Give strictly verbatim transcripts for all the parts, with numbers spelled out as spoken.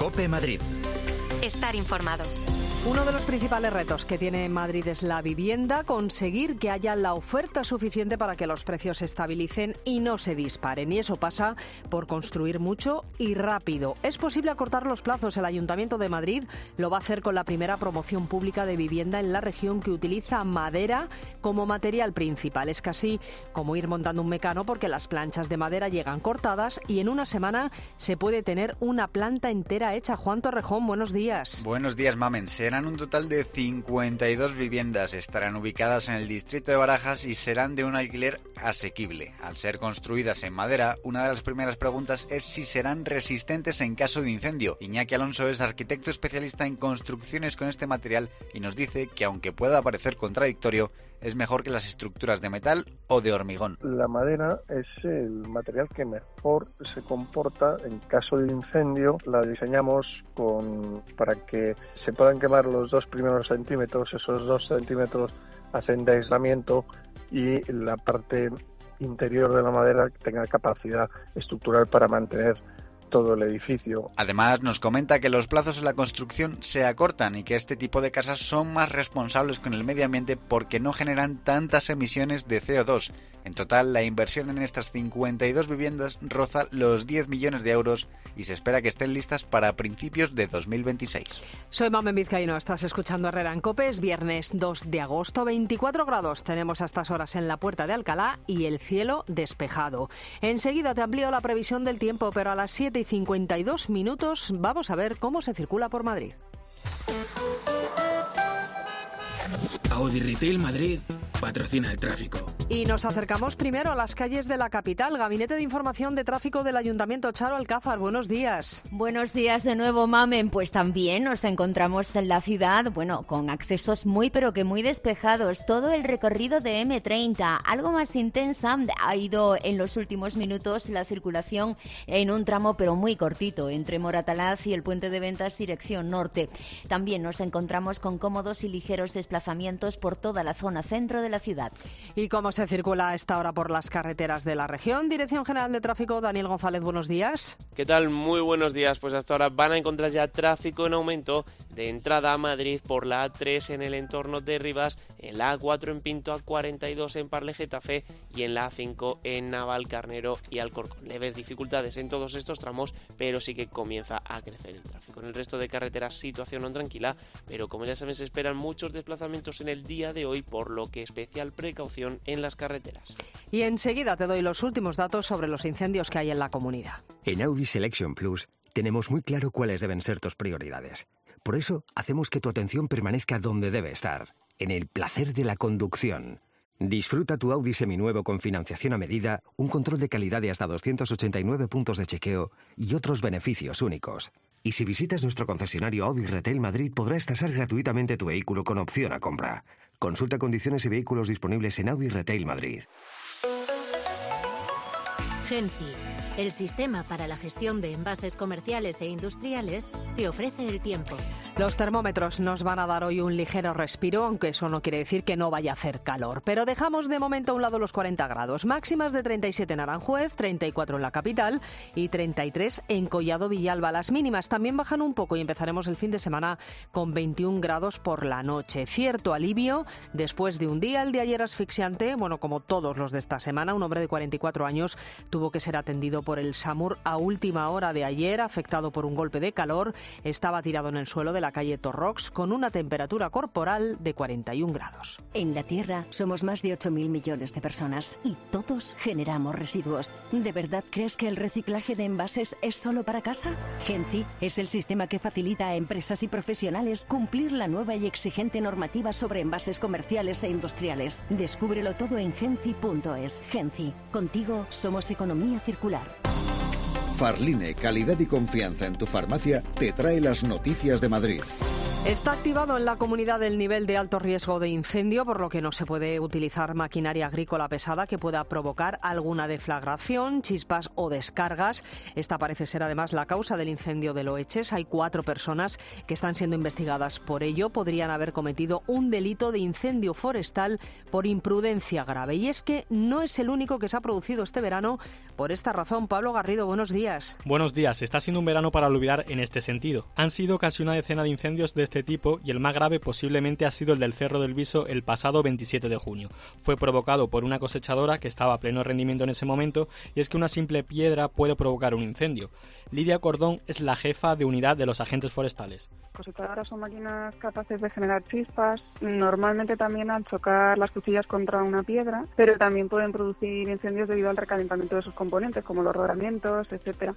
COPE Madrid. Estar informado. Uno de los principales retos que tiene Madrid es la vivienda, conseguir que haya la oferta suficiente para que los precios se estabilicen y no se disparen. Y eso pasa por construir mucho y rápido. Es posible acortar los plazos. El Ayuntamiento de Madrid lo va a hacer con la primera promoción pública de vivienda en la región que utiliza madera como material principal. Es casi como ir montando un mecano porque las planchas de madera llegan cortadas y en una semana se puede tener una planta entera hecha. Juan Torrejón, buenos días. Buenos días, Mamen. Serán un total de cincuenta y dos viviendas, estarán ubicadas en el distrito de Barajas y serán de un alquiler asequible. Al ser construidas en madera, una de las primeras preguntas es si serán resistentes en caso de incendio. Iñaki Alonso es arquitecto especialista en construcciones con este material y nos dice que aunque pueda parecer contradictorio, es mejor que las estructuras de metal o de hormigón. La madera es el material que mejor se comporta en caso de incendio. La diseñamos con para que se puedan quemar los dos primeros centímetros, esos dos centímetros hacen de aislamiento y la parte interior de la madera tenga capacidad estructural para mantener todo el edificio. Además, nos comenta que los plazos en la construcción se acortan y que este tipo de casas son más responsables con el medio ambiente porque no generan tantas emisiones de C O dos. En total, la inversión en estas cincuenta y dos viviendas roza los diez millones de euros y se espera que estén listas para principios de dos mil veintiséis. Soy Mamen Vizcaíno, estás escuchando Herrera en COPE. Es viernes dos de agosto, veinticuatro grados tenemos a estas horas en la Puerta de Alcalá y el cielo despejado. Enseguida te amplío la previsión del tiempo, pero a las siete y cincuenta y dos minutos vamos a ver cómo se circula por Madrid. Audi Retail Madrid patrocina el tráfico. Y nos acercamos primero a las calles de la capital. Gabinete de Información de Tráfico del Ayuntamiento, Charo Alcázar, buenos días. Buenos días de nuevo, Mamen. Pues también nos encontramos en la ciudad, bueno, con accesos muy pero que muy despejados. Todo el recorrido de eme treinta, algo más intensa, ha ido en los últimos minutos la circulación en un tramo pero muy cortito, entre Moratalaz y el Puente de Ventas, dirección norte. También nos encontramos con cómodos y ligeros desplazamientos por toda la zona centro de la ciudad. ¿Y cómo se circula a esta hora por las carreteras de la región? Dirección General de Tráfico, Daniel González, buenos días. ¿Qué tal? Muy buenos días. Pues hasta ahora van a encontrar ya tráfico en aumento de entrada a Madrid por la A tres en el entorno de Rivas, en la A cuatro en Pinto, A cuarenta y dos en Parle Getafe y en la A cinco en Navalcarnero y Alcorcón. Leves dificultades en todos estos tramos, pero sí que comienza a crecer el tráfico. En el resto de carreteras, situación no tranquila, pero como ya saben, se esperan muchos desplazamientos en el día de hoy, por lo que especial precaución en las carreteras. Y enseguida te doy los últimos datos sobre los incendios que hay en la comunidad. En Audi Selection Plus tenemos muy claro cuáles deben ser tus prioridades. Por eso hacemos que tu atención permanezca donde debe estar, en el placer de la conducción. Disfruta tu Audi seminuevo con financiación a medida, un control de calidad de hasta doscientos ochenta y nueve puntos de chequeo y otros beneficios únicos. Y si visitas nuestro concesionario Audi Retail Madrid, podrás tasar gratuitamente tu vehículo con opción a compra. Consulta condiciones y vehículos disponibles en Audi Retail Madrid. Genci, el sistema para la gestión de envases comerciales e industriales, te ofrece el tiempo. Los termómetros nos van a dar hoy un ligero respiro, aunque eso no quiere decir que no vaya a hacer calor. Pero dejamos de momento a un lado los cuarenta grados. Máximas de treinta y siete en Aranjuez, treinta y cuatro en la capital y treinta y tres en Collado Villalba. Las mínimas también bajan un poco y empezaremos el fin de semana con veintiún grados por la noche. Cierto alivio después de un día, el de ayer asfixiante, bueno, como todos los de esta semana. Un hombre de cuarenta y cuatro años tuvo que ser atendido por el SAMUR a última hora de ayer, afectado por un golpe de calor. Estaba tirado en el suelo de la calle Torrox con una temperatura corporal de cuarenta y un grados. En la Tierra somos más de ocho mil millones de personas y todos generamos residuos. ¿De verdad crees que el reciclaje de envases es solo para casa? Genci es el sistema que facilita a empresas y profesionales cumplir la nueva y exigente normativa sobre envases comerciales e industriales. Descúbrelo todo en genci punto es. Genci, contigo somos economía circular. Farline, calidad y confianza en tu farmacia, te trae las noticias de Madrid. Está activado en la comunidad el nivel de alto riesgo de incendio, por lo que no se puede utilizar maquinaria agrícola pesada que pueda provocar alguna deflagración, chispas o descargas. Esta parece ser además la causa del incendio de Loeches. Hay cuatro personas que están siendo investigadas por ello. Podrían haber cometido un delito de incendio forestal por imprudencia grave. Y es que no es el único que se ha producido este verano. Por esta razón, Pablo Garrido, buenos días. Buenos días. Está siendo un verano para olvidar en este sentido. Han sido casi una decena de incendios de este tipo y el más grave posiblemente ha sido el del Cerro del Viso el pasado veintisiete de junio. Fue provocado por una cosechadora que estaba a pleno rendimiento en ese momento, y es que una simple piedra puede provocar un incendio. Lidia Cordón es la jefa de unidad de los agentes forestales. Cosechadoras son máquinas capaces de generar chispas, normalmente también al chocar las cuchillas contra una piedra, pero también pueden producir incendios debido al recalentamiento de sus componentes, como los rodamientos, etcétera,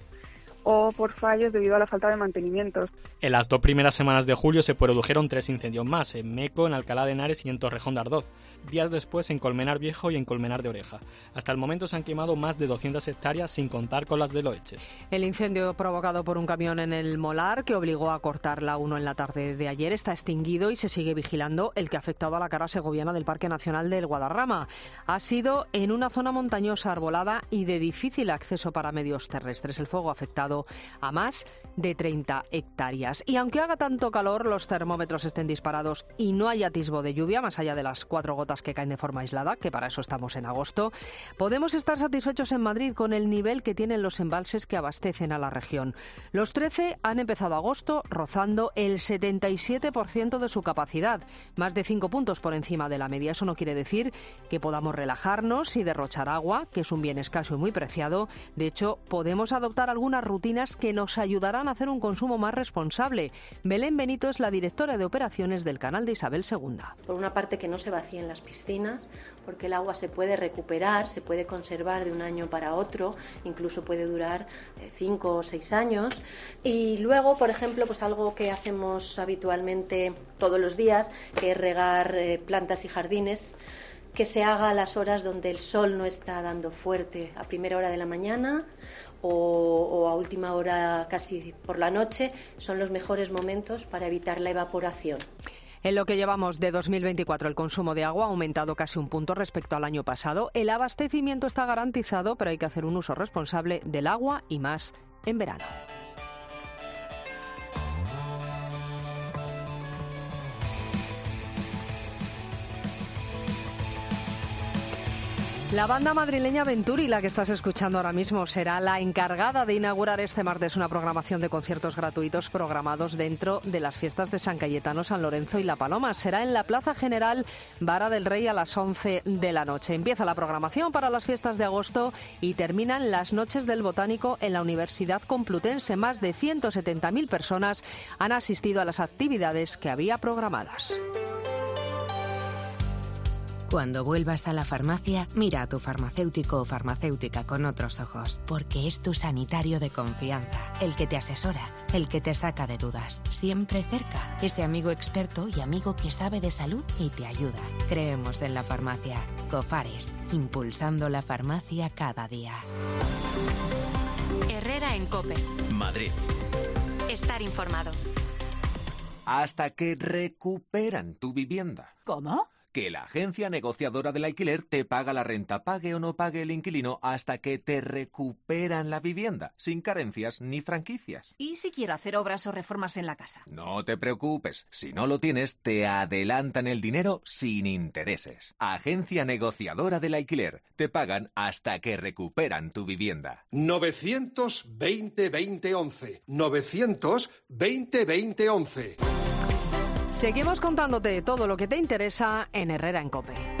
o por fallos debido a la falta de mantenimientos. En las dos primeras semanas de julio se produjeron tres incendios más, en Meco, en Alcalá de Henares y en Torrejón de Ardoz. Días después en Colmenar Viejo y en Colmenar de Oreja. Hasta el momento se han quemado más de doscientas hectáreas, sin contar con las de Loeches. El incendio provocado por un camión en el Molar, que obligó a cortar la uno en la tarde de ayer, está extinguido y se sigue vigilando el que ha afectado a la cara segoviana del Parque Nacional del Guadarrama. Ha sido en una zona montañosa arbolada y de difícil acceso para medios terrestres. El fuego ha afectado a más de treinta hectáreas. Y aunque haga tanto calor, los termómetros estén disparados y no haya atisbo de lluvia, más allá de las cuatro gotas que caen de forma aislada, que para eso estamos en agosto, podemos estar satisfechos en Madrid con el nivel que tienen los embalses que abastecen a la región. Los trece han empezado agosto rozando el setenta y siete por ciento de su capacidad, más de cinco puntos por encima de la media. Eso no quiere decir que podamos relajarnos y derrochar agua, que es un bien escaso y muy preciado. De hecho, podemos adoptar algunas rutinas que nos ayudarán a hacer un consumo más responsable. Belén Benito es la directora de operaciones del canal de Isabel segunda. Por una parte, que no se vacíen las piscinas, porque el agua se puede recuperar, se puede conservar de un año para otro, incluso puede durar cinco o seis años. Y luego, por ejemplo, pues algo que hacemos habitualmente todos los días, que es regar eh, plantas y jardines, que se haga a las horas donde el sol no está dando fuerte, a primera hora de la mañana o, o a última hora casi por la noche. Son los mejores momentos para evitar la evaporación. En lo que llevamos de dos mil veinticuatro, el consumo de agua ha aumentado casi un punto respecto al año pasado. El abastecimiento está garantizado, pero hay que hacer un uso responsable del agua y más en verano. La banda madrileña Venturi, la que estás escuchando ahora mismo, será la encargada de inaugurar este martes una programación de conciertos gratuitos programados dentro de las fiestas de San Cayetano, San Lorenzo y La Paloma. Será en la Plaza General Vara del Rey a las once de la noche. Empieza la programación para las fiestas de agosto y terminan las Noches del Botánico en la Universidad Complutense. Más de ciento setenta mil personas han asistido a las actividades que había programadas. Cuando vuelvas a la farmacia, mira a tu farmacéutico o farmacéutica con otros ojos, porque es tu sanitario de confianza, el que te asesora, el que te saca de dudas, siempre cerca, ese amigo experto y amigo que sabe de salud y te ayuda. Creemos en la farmacia. Cofares, impulsando la farmacia cada día. Herrera en COPE. Madrid. Estar informado. Hasta que recuperan tu vivienda. ¿Cómo? Que la agencia negociadora del alquiler te paga la renta, pague o no pague el inquilino, hasta que te recuperan la vivienda, sin carencias ni franquicias. ¿Y si quiero hacer obras o reformas en la casa? No te preocupes, si no lo tienes, te adelantan el dinero sin intereses. Agencia negociadora del alquiler, te pagan hasta que recuperan tu vivienda. novecientos veinte veinte once. novecientos veinte veinte once. Seguimos contándote todo lo que te interesa en Herrera en COPE.